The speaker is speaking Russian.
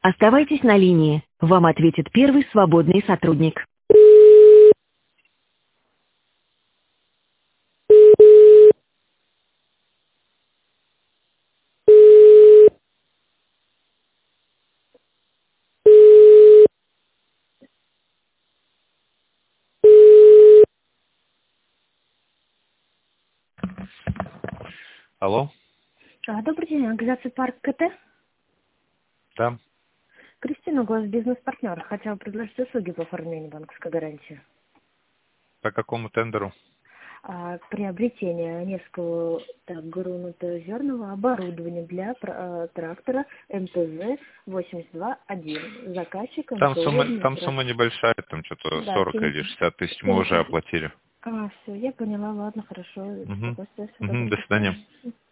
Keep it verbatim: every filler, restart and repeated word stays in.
Оставайтесь на линии. Вам ответит первый свободный сотрудник. Алло? А, Добрый день, организация Парк КТ. Да. Кристина, глаз бизнес-партнер. Хотела предложить услуги по оформлению банковской гарантии. По какому тендеру? А, приобретение Невского так, грунтозерного оборудования для а, трактора эм тэ зэ восемьдесят два один. Заказчик Там эн тэ о сумма, там администрация. сумма небольшая, там что-то Да, сорок семь- или шестьдесят тысяч мы семь уже тысяч. оплатили. А, все, я поняла, ладно, хорошо. Угу. Спокойствия, всего Угу, доброго, до до свидания. свидания.